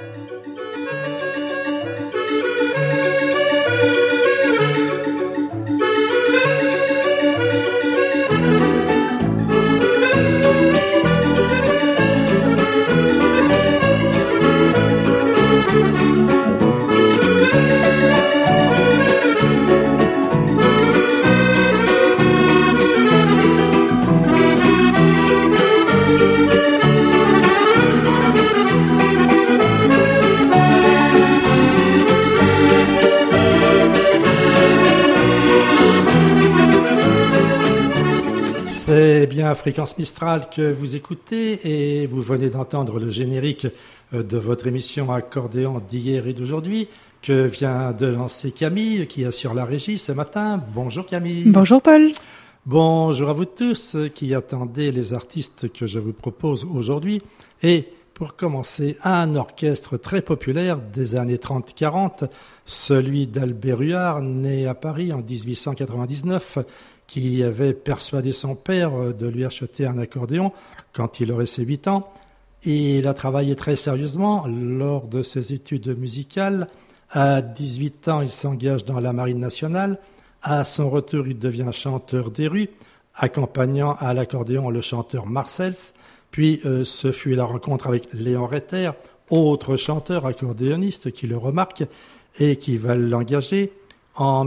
C'est bien Fréquence Mistral que vous écoutez et vous venez d'entendre le générique de votre émission Accordéon d'hier et d'aujourd'hui que vient de lancer Camille qui assure la régie ce matin. Bonjour Camille. Bonjour Paul. Bonjour à vous tous qui attendez les artistes que je vous propose aujourd'hui. Et pour commencer, un orchestre très populaire des années 30-40, celui d'Albert Huard, né à Paris en 1899, qui avait persuadé son père de lui acheter un accordéon quand il aurait ses 8 ans. Et il a travaillé très sérieusement lors de ses études musicales. À 18 ans, il s'engage dans la Marine nationale. À son retour, il devient chanteur des rues, accompagnant à l'accordéon le chanteur Marcels. Puis, ce fut la rencontre avec Léon Retter, autre chanteur accordéoniste qui le remarque et qui va l'engager. En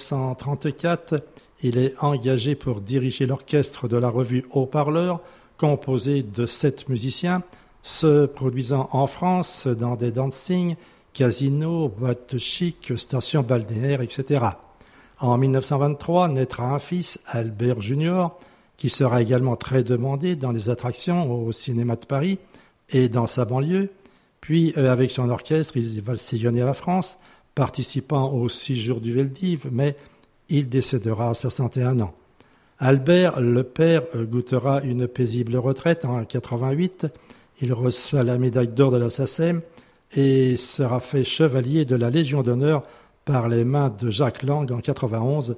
1934, il est engagé pour diriger l'orchestre de la revue Haut-Parleur, composé de 7 musiciens, se produisant en France dans des dancings, casinos, boîtes chic, stations balnéaires, etc. En 1923, naîtra un fils, Albert Junior, qui sera également très demandé dans les attractions au cinéma de Paris et dans sa banlieue. Puis, avec son orchestre, il va sillonner la France, participant aux 6 jours du Veldiv, mais il décédera à 61 ans. Albert, le père, goûtera une paisible retraite en 88. Il reçoit la médaille d'or de la SACEM et sera fait chevalier de la Légion d'honneur par les mains de Jacques Lang en 91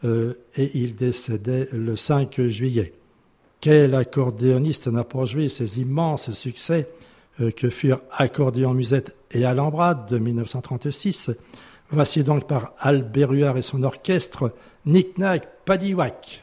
et il décédait le 5 juillet. Quel accordéoniste n'a pas joué ces immenses succès que furent Accordéon Musette et Alambrade de 1936. Voici donc par Albert Huard et son orchestre Knick-Knack Paddywhack.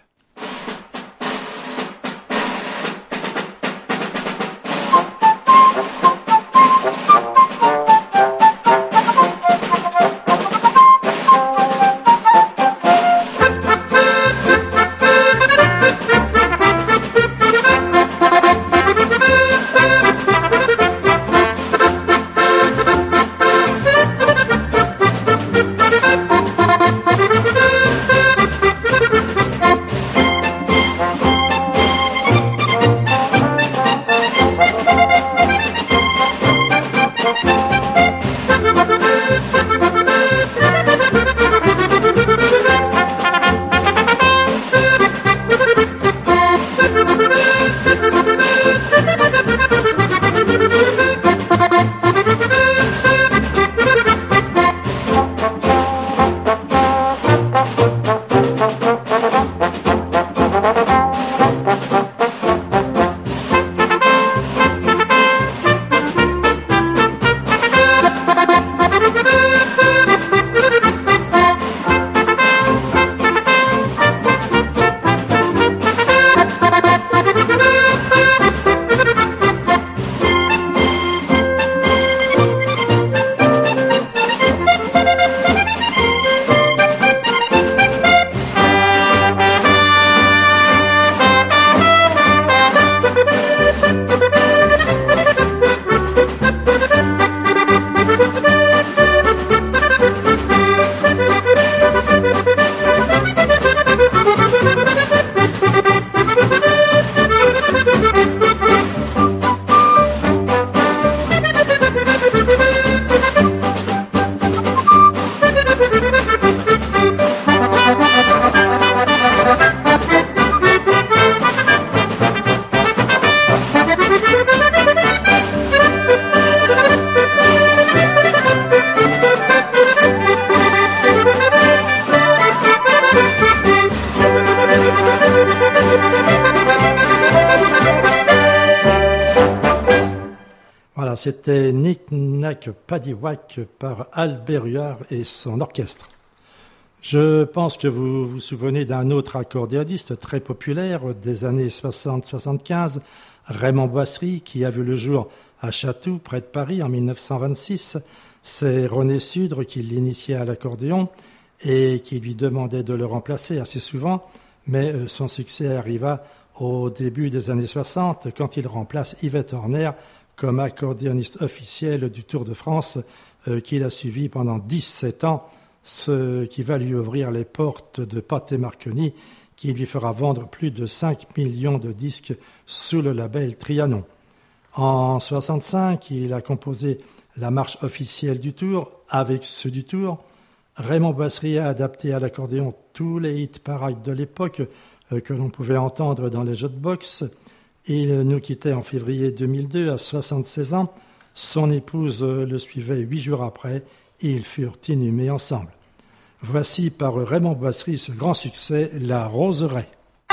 c'était Knick Knack Paddywhack par Albert Huard et son orchestre. Je pense que vous vous souvenez d'un autre accordéoniste très populaire des années 60-75, Raymond Boisserie, qui a vu le jour à Chatou, près de Paris, en 1926. C'est René Sudre qui l'initiait à l'accordéon et qui lui demandait de le remplacer assez souvent, mais son succès arriva au début des années 60, quand il remplace Yvette Horner comme accordéoniste officiel du Tour de France, qu'il a suivi pendant 17 ans, ce qui va lui ouvrir les portes de Pathé Marconi, qui lui fera vendre plus de 5 millions de disques sous le label Trianon. En 65, il a composé la marche officielle du Tour avec ceux du Tour. Raymond Boisserie a adapté à l'accordéon tous les hits parades de l'époque que l'on pouvait entendre dans les jeux de boxe. Il nous quittait en février 2002 à 76 ans. Son épouse le suivait 8 jours après et ils furent inhumés ensemble. Voici par Raymond Boisserie ce grand succès, La Roseraie.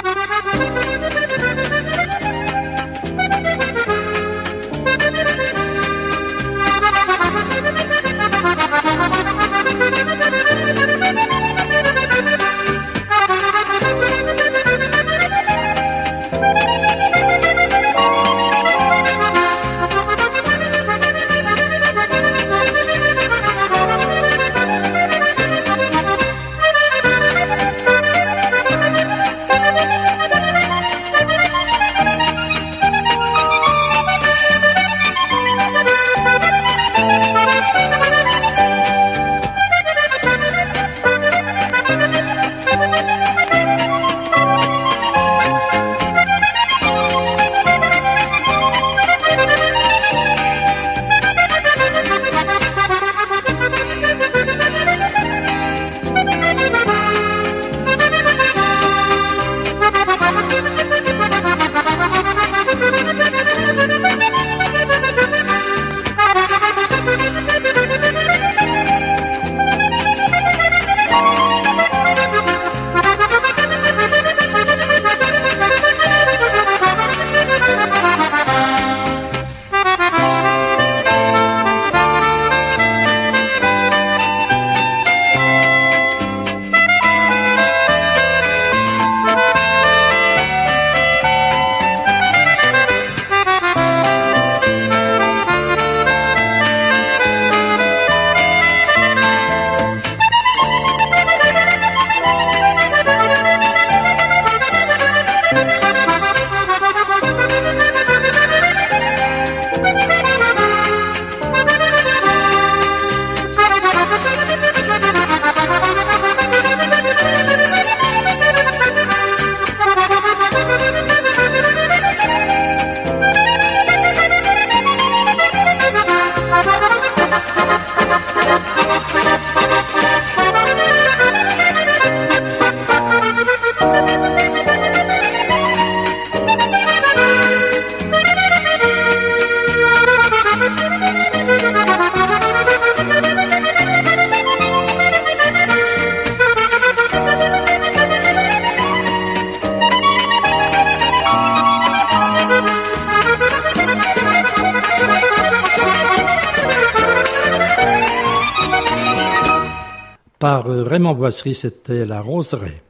Par Raymond Boisserie, c'était La Roseraie.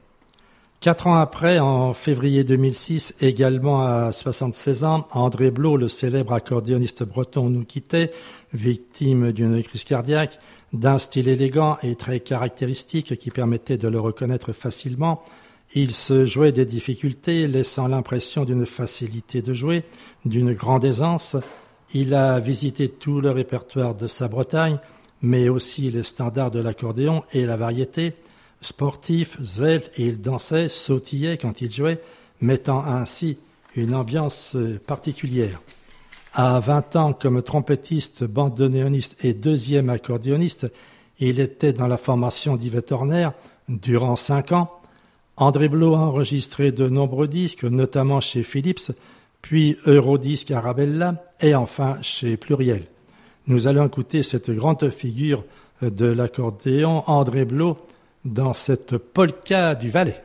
4 ans après, en février 2006, également à 76 ans, André Blot, le célèbre accordéoniste breton, nous quittait, victime d'une crise cardiaque, d'un style élégant et très caractéristique qui permettait de le reconnaître facilement. Il se jouait des difficultés, laissant l'impression d'une facilité de jouer, d'une grande aisance. Il a visité tout le répertoire de sa Bretagne, mais aussi les standards de l'accordéon et la variété. Sportif, svelte, et il dansait, sautillait quand il jouait, mettant ainsi une ambiance particulière. À 20 ans, comme trompettiste, bandoneoniste et deuxième accordéoniste, il était dans la formation d'Yvette Horner durant 5 ans. André Blot a enregistré de nombreux disques, notamment chez Philips, puis Eurodisque Arabella et enfin chez Pluriel. Nous allons écouter cette grande figure de l'accordéon, André Blot, dans cette polka du Valais.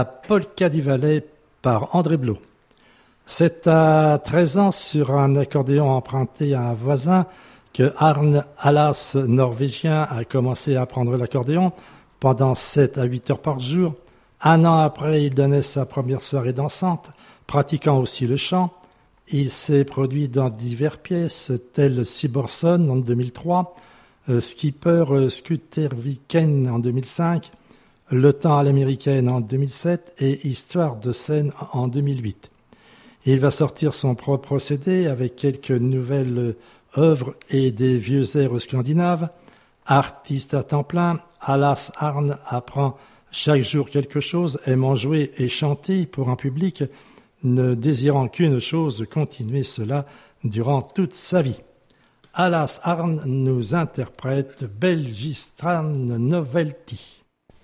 La Polka du Valais par André Blot. C'est à 13 ans sur un accordéon emprunté à un voisin que Arne Allas, norvégien, a commencé à apprendre l'accordéon pendant 7 à 8 heures par jour. Un an après, il donnait sa première soirée dansante, pratiquant aussi le chant. Il s'est produit dans diverses pièces telles Siborson en 2003, Skipper Skuterviken en 2005, Le temps à l'américaine en 2007 et Histoire de scène en 2008. Il va sortir son propre CD avec quelques nouvelles œuvres et des vieux airs scandinaves. Artiste à temps plein, Allas Arne apprend chaque jour quelque chose, aimant jouer et chanter pour un public, ne désirant qu'une chose, continuer cela durant toute sa vie. Allas Arne nous interprète Belgistran Novelty.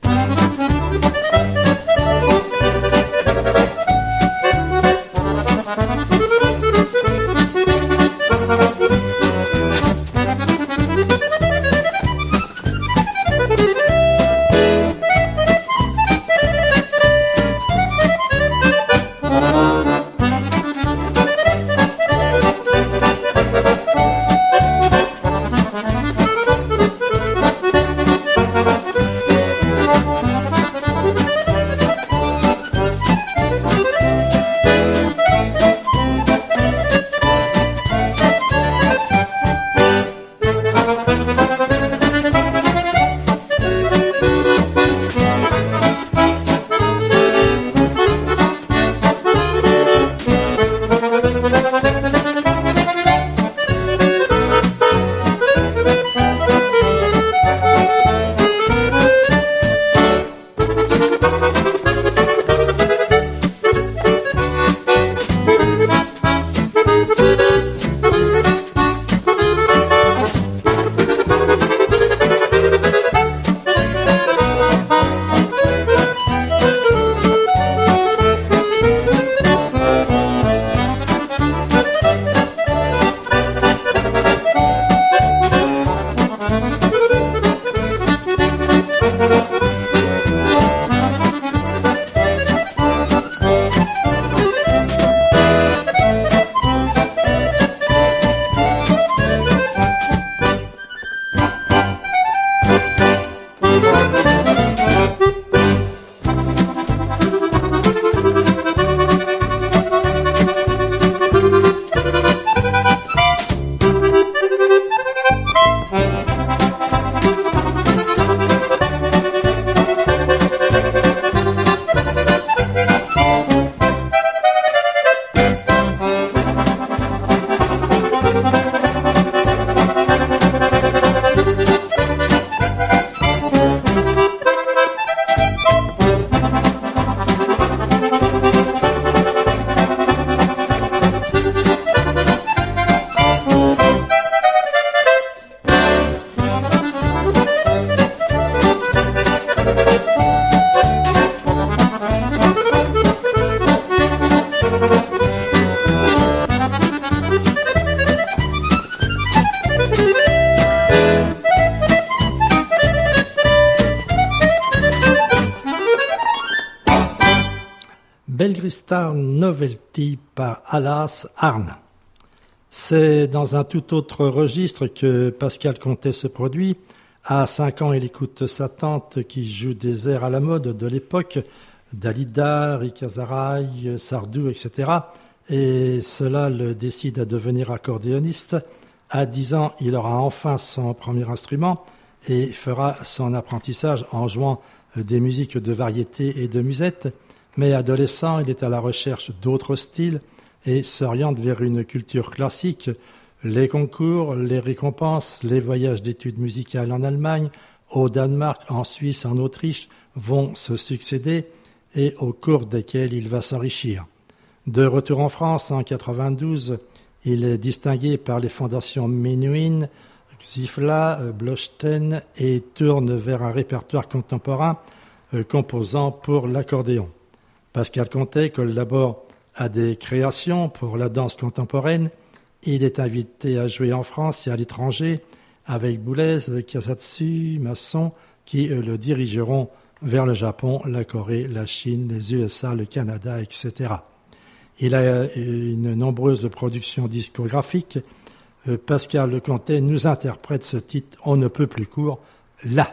Belgristar Novelty par Allas Arne. C'est dans un tout autre registre que Pascal Conté se produit. À 5 ans, il écoute sa tante qui joue des airs à la mode de l'époque, Dalida, Rick Azaray, Sardou, etc. Et cela le décide à devenir accordéoniste. À 10 ans, il aura enfin son premier instrument et fera son apprentissage en jouant des musiques de variété et de musette. Mais adolescent, il est à la recherche d'autres styles et s'oriente vers une culture classique. Les concours, les récompenses, les voyages d'études musicales en Allemagne, au Danemark, en Suisse, en Autriche vont se succéder et au cours desquels il va s'enrichir. De retour en France en 92, il est distingué par les fondations Menuhin, Xifla, Blochten et tourne vers un répertoire contemporain composant pour l'accordéon. Pascal Conté collabore à des créations pour la danse contemporaine. Il est invité à jouer en France et à l'étranger avec Boulez, Casatsu, Masson, qui le dirigeront vers le Japon, la Corée, la Chine, les USA, le Canada, etc. Il a une nombreuse production discographique. Pascal Leconte nous interprète ce titre on ne peut plus court, là.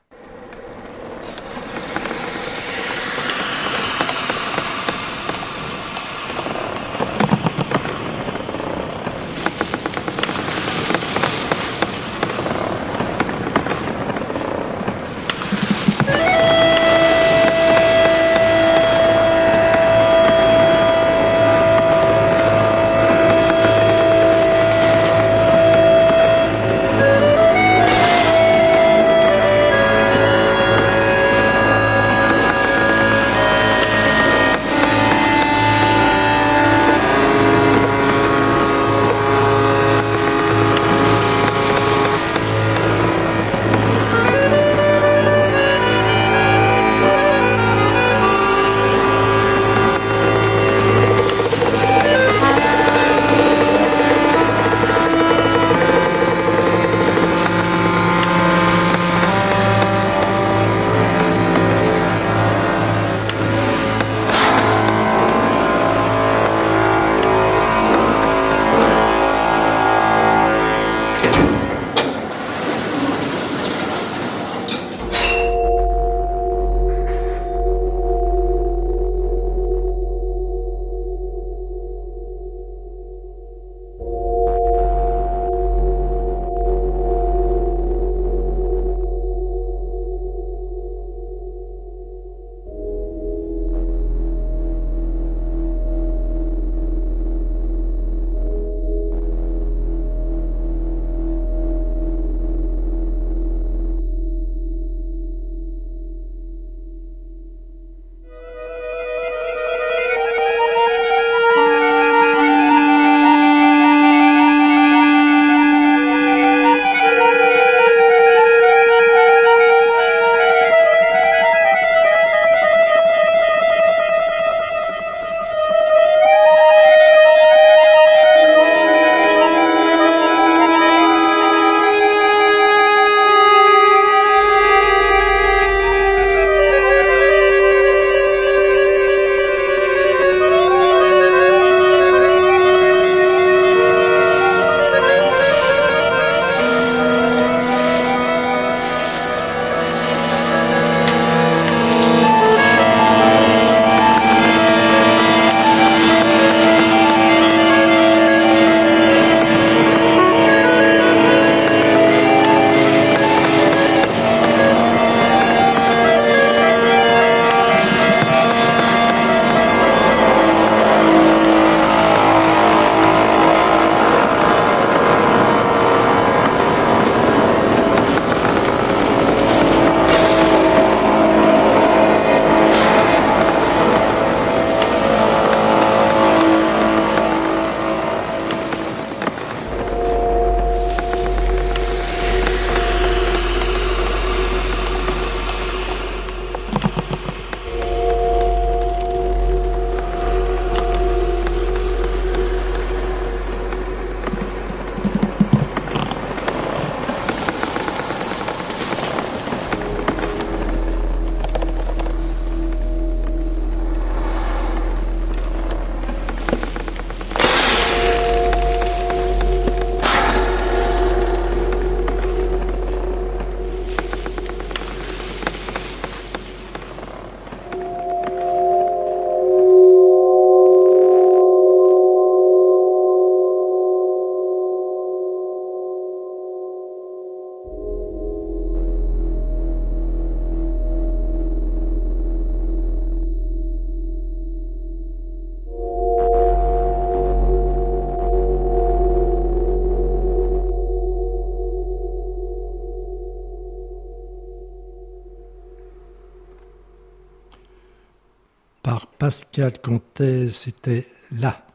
par Pascal Comté, c'était là.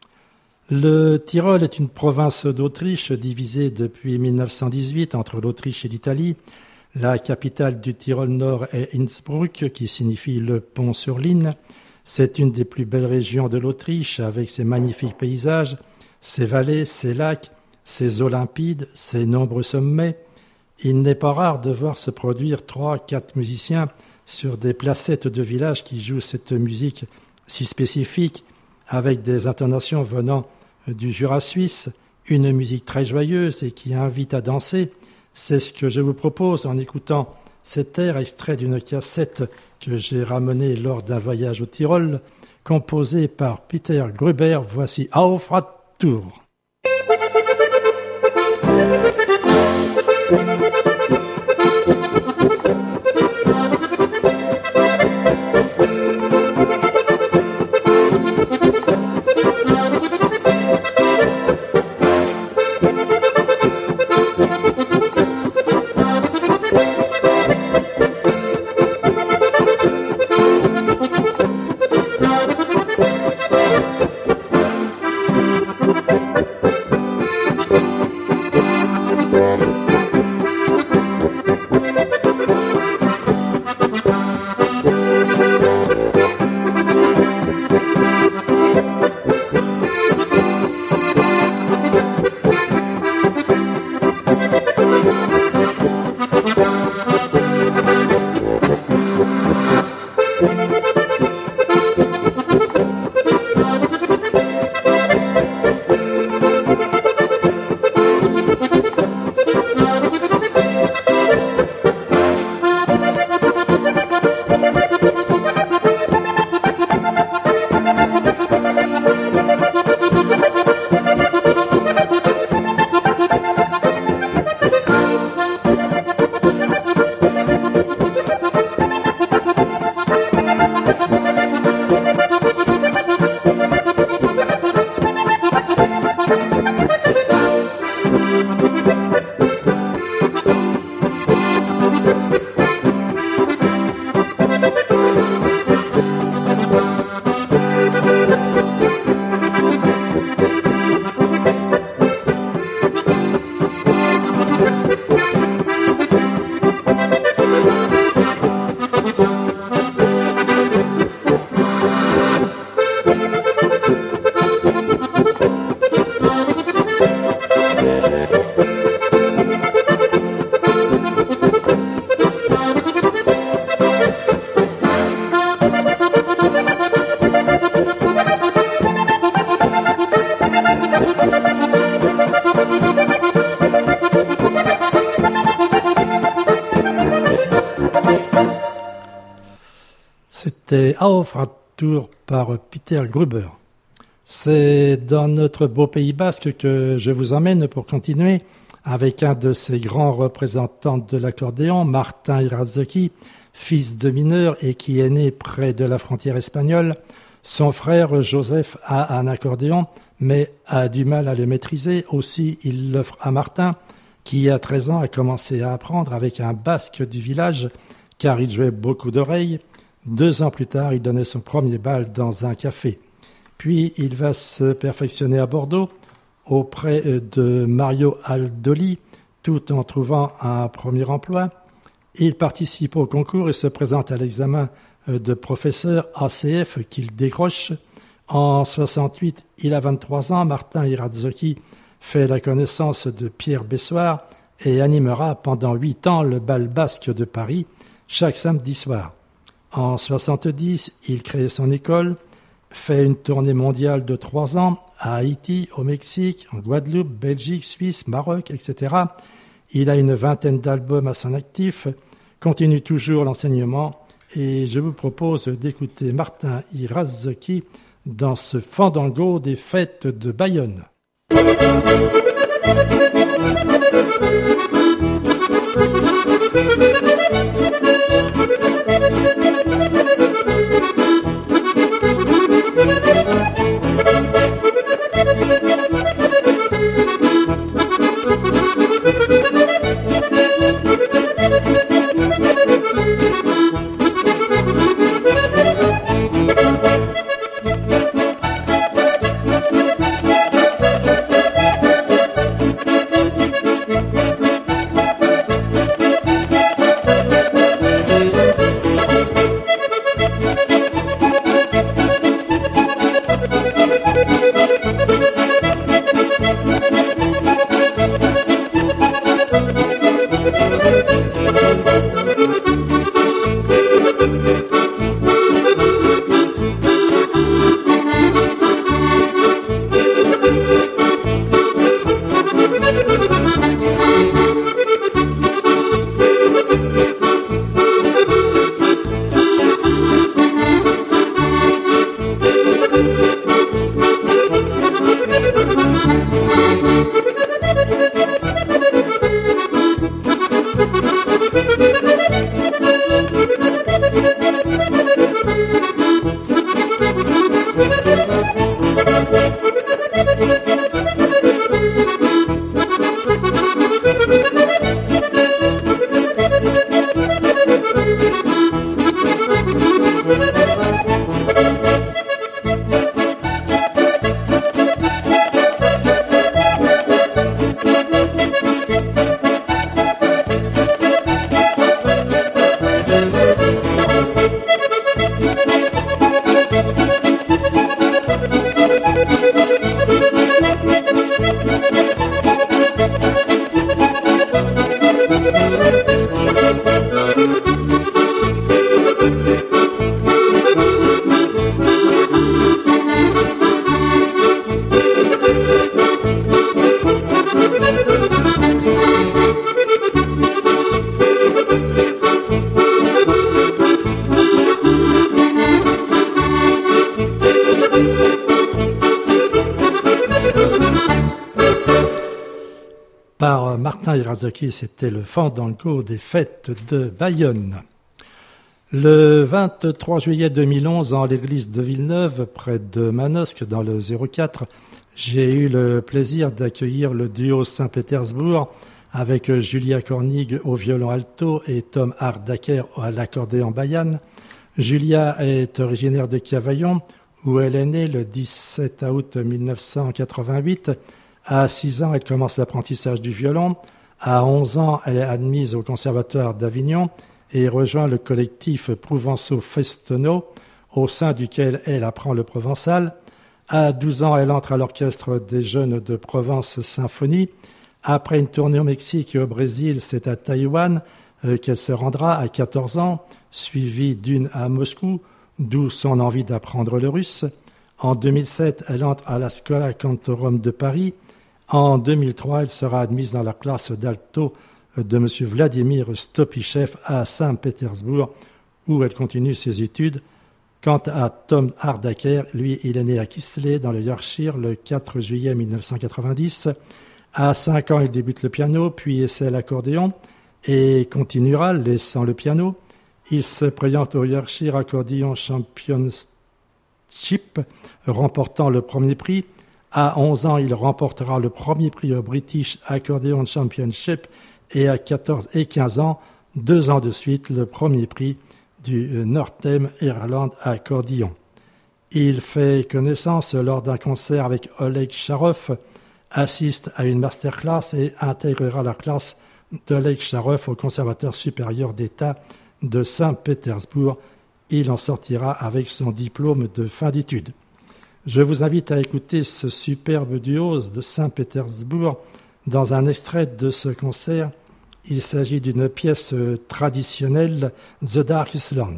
Le Tyrol est une province d'Autriche divisée depuis 1918 entre l'Autriche et l'Italie. La capitale du Tyrol Nord est Innsbruck, qui signifie le pont sur l'Inn. C'est une des plus belles régions de l'Autriche, avec ses magnifiques paysages, ses vallées, ses lacs, ses eaux limpides, ses nombreux sommets. Il n'est pas rare de voir se produire 3-4 musiciens sur des placettes de village qui jouent cette musique si spécifique, avec des intonations venant du Jura suisse, une musique très joyeuse et qui invite à danser. C'est ce que je vous propose en écoutant cet air extrait d'une cassette que j'ai ramenée lors d'un voyage au Tyrol, composé par Peter Grüber. Voici Auf Radtour. C'était Auf Radtour par Peter Grüber. C'est dans notre beau Pays basque que je vous emmène pour continuer avec un de ces grands représentants de l'accordéon, Martin Irazzoki, fils de mineur et qui est né près de la frontière espagnole. Son frère Joseph a un accordéon, mais a du mal à le maîtriser. Aussi, il l'offre à Martin, qui à 13 ans a commencé à apprendre avec un basque du village, car il jouait beaucoup d'oreilles. 2 ans plus tard, il donnait son premier bal dans un café. Puis, il va se perfectionner à Bordeaux, auprès de Mario Aldoli, tout en trouvant un premier emploi. Il participe au concours et se présente à l'examen de professeur ACF qu'il décroche. En 68, il a 23 ans. Martin Irazzoki fait la connaissance de Pierre Bessoir et animera pendant 8 ans le bal basque de Paris chaque samedi soir. En 70, il crée son école, fait une tournée mondiale de 3 ans à Haïti, au Mexique, en Guadeloupe, Belgique, Suisse, Maroc, etc. Il a une 20aine d'albums à son actif, continue toujours l'enseignement et je vous propose d'écouter Martin Irazzoki dans ce fandango des fêtes de Bayonne. par Martin Hirasaki, c'était le fandango des fêtes de Bayonne. Le 23 juillet 2011, en l'église de Villeneuve, près de Manosque, dans le 04, j'ai eu le plaisir d'accueillir le duo Saint-Pétersbourg avec Julia Kornig au violon alto et Tom Hardaker à l'accordéon bayan. Julia est originaire de Cavaillon, où elle est née le 17 août 1988. À 6 ans, elle commence l'apprentissage du violon. À 11 ans, elle est admise au Conservatoire d'Avignon et rejoint le collectif Prouvenceau-Festonneau, au sein duquel elle apprend le provençal. À 12 ans, elle entre à l'Orchestre des Jeunes de Provence Symphonie. Après une tournée au Mexique et au Brésil, c'est à Taïwan qu'elle se rendra à 14 ans, suivie d'une à Moscou, d'où son envie d'apprendre le russe. En 2007, elle entre à la Schola Cantorum de Paris. En 2003, elle sera admise dans la classe d'alto de M. Vladimir Stopichev à Saint-Pétersbourg, où elle continue ses études. Quant à Tom Hardaker, lui, il est né à Kislev, dans le Yorkshire, le 4 juillet 1990. À 5 ans, il débute le piano, puis essaie l'accordéon et continuera, laissant le piano. Il se présente au Yorkshire Accordion Championship, remportant le premier prix. À 11 ans, il remportera le premier prix au British Accordion Championship et à 14 et 15 ans, 2 ans de suite, le premier prix du Northern Ireland Accordion. Il fait connaissance lors d'un concert avec Oleg Sharov, assiste à une masterclass et intégrera la classe d'Oleg Sharov au Conservatoire supérieur d'État de Saint-Pétersbourg. Il en sortira avec son diplôme de fin d'études. Je vous invite à écouter ce superbe duo de Saint-Pétersbourg dans un extrait de ce concert. Il s'agit d'une pièce traditionnelle, The Darkest Land.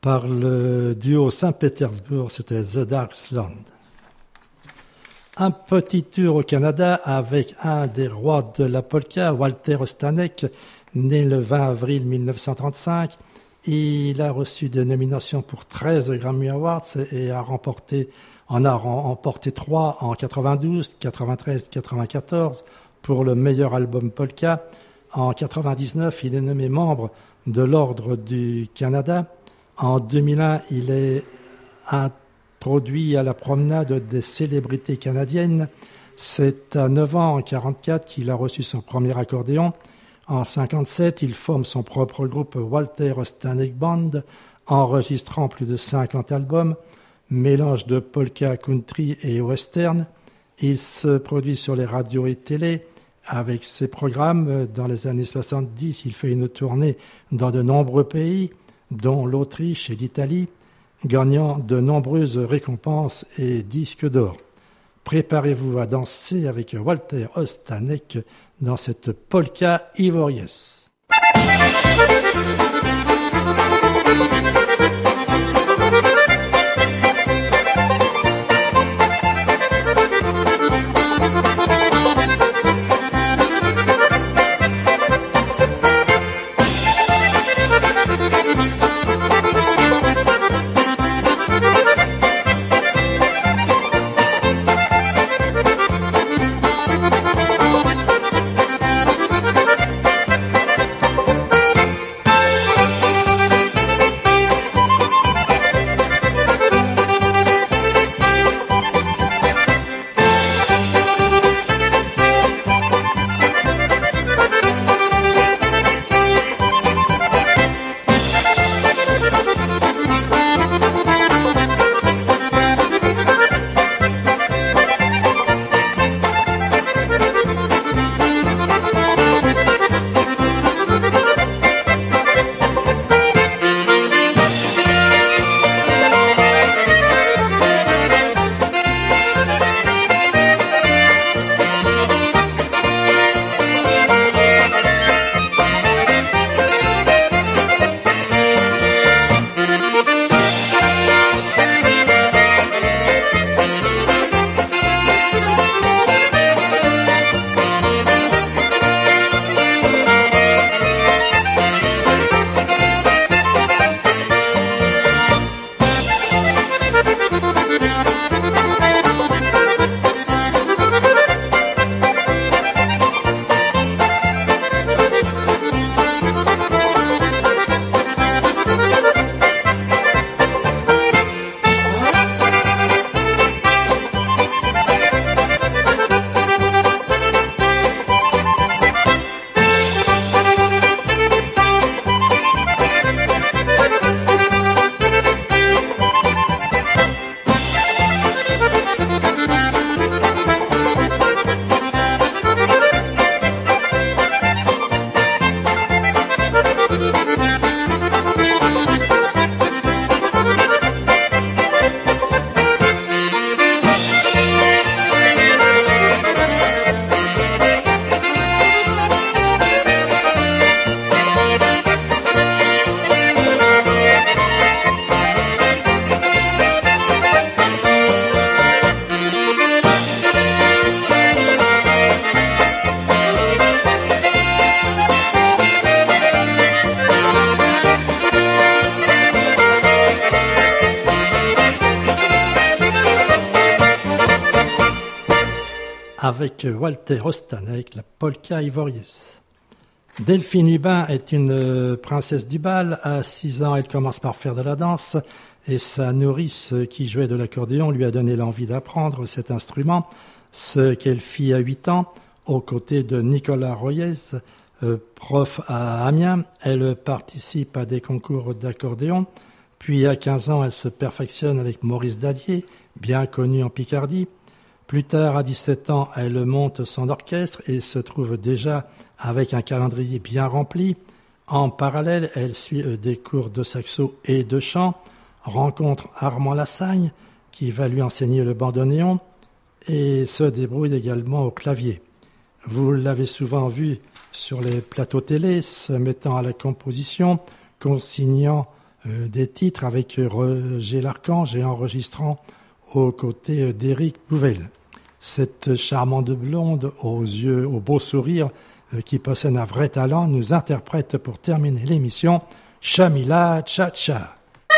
par le duo Saint-Pétersbourg, c'était The Dark Land. Un petit tour au Canada avec un des rois de la polka, Walter Ostanek, né le 20 avril 1935. Il a reçu des nominations pour 13 Grammy Awards et en a remporté 3 en 92, 93, 94 pour le meilleur album polka. En 99, il est nommé membre de l'Ordre du Canada. En 2001, il est introduit à la promenade des célébrités canadiennes. C'est à 9 ans, en 1944, qu'il a reçu son premier accordéon. En 1957, il forme son propre groupe Walter Ostanek Band, enregistrant plus de 50 albums, mélange de polka, country et western. Il se produit sur les radios et télé avec ses programmes. Dans les années 70, il fait une tournée dans de nombreux pays, dont l'Autriche et l'Italie, gagnant de nombreuses récompenses et disques d'or. Préparez-vous à danser avec Walter Ostanek dans cette polka ivoirienne. Avec Walter Ostanek, la polka ivoirienne. Delphine Hubin est une princesse du bal. À 6 ans, elle commence par faire de la danse et sa nourrice qui jouait de l'accordéon lui a donné l'envie d'apprendre cet instrument, ce qu'elle fit à 8 ans aux côtés de Nicolas Royez, prof à Amiens. Elle participe à des concours d'accordéon, puis à 15 ans, elle se perfectionne avec Maurice Dadier, bien connu en Picardie. Plus tard, à 17 ans, elle monte son orchestre et se trouve déjà avec un calendrier bien rempli. En parallèle, elle suit des cours de saxo et de chant, rencontre Armand Lassagne, qui va lui enseigner le bandoneon, et se débrouille également au clavier. Vous l'avez souvent vu sur les plateaux télé, se mettant à la composition, consignant des titres avec Roger Larchange et enregistrant aux côtés d'Éric Pouvel. Cette charmante blonde aux yeux, au beau sourire, qui possède un vrai talent, nous interprète pour terminer l'émission Chamila Cha-Cha.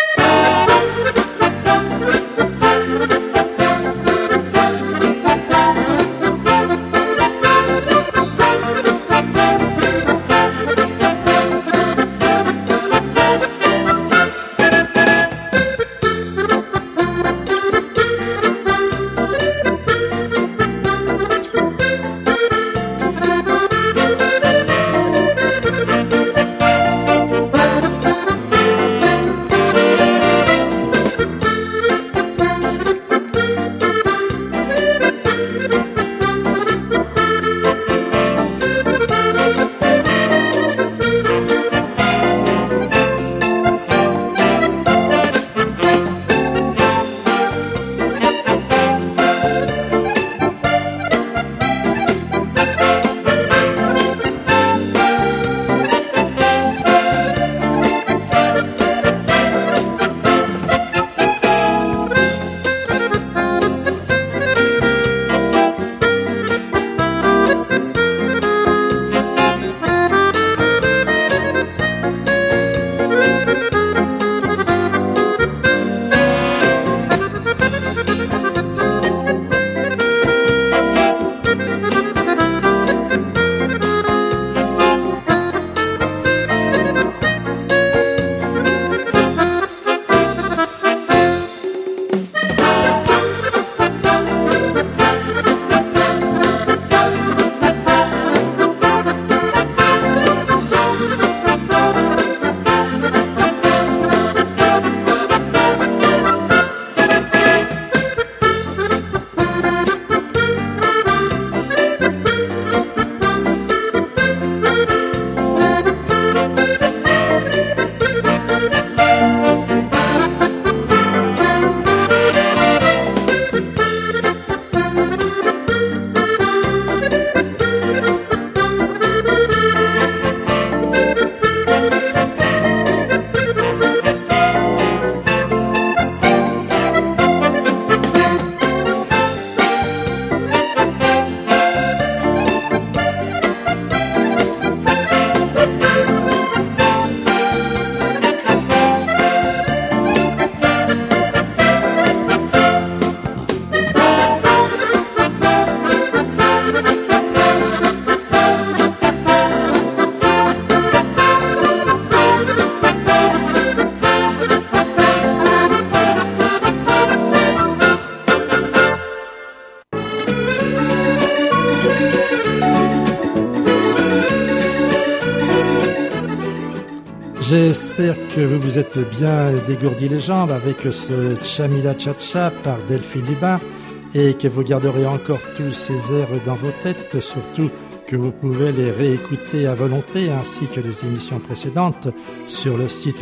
J'espère que vous vous êtes bien dégourdi les jambes avec ce Chamila Cha-Cha par Delphine Lubin et que vous garderez encore tous ces airs dans vos têtes, surtout que vous pouvez les réécouter à volonté ainsi que les émissions précédentes sur le site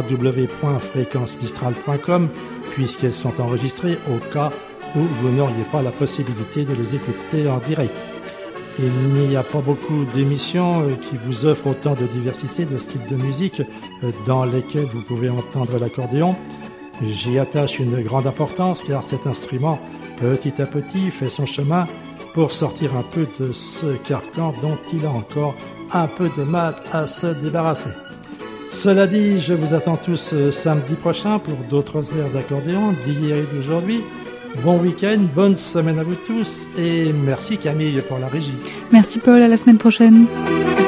www.fréquencemistral.com puisqu'elles sont enregistrées au cas où vous n'auriez pas la possibilité de les écouter en direct. Il n'y a pas beaucoup d'émissions qui vous offrent autant de diversité de styles de musique dans lesquels vous pouvez entendre l'accordéon. J'y attache une grande importance car cet instrument, petit à petit, fait son chemin pour sortir un peu de ce carcan dont il a encore un peu de mal à se débarrasser. Cela dit, je vous attends tous samedi prochain pour d'autres airs d'accordéon d'hier et d'aujourd'hui. Bon week-end, bonne semaine à vous tous et merci Camille pour la régie. Merci Paul, à la semaine prochaine.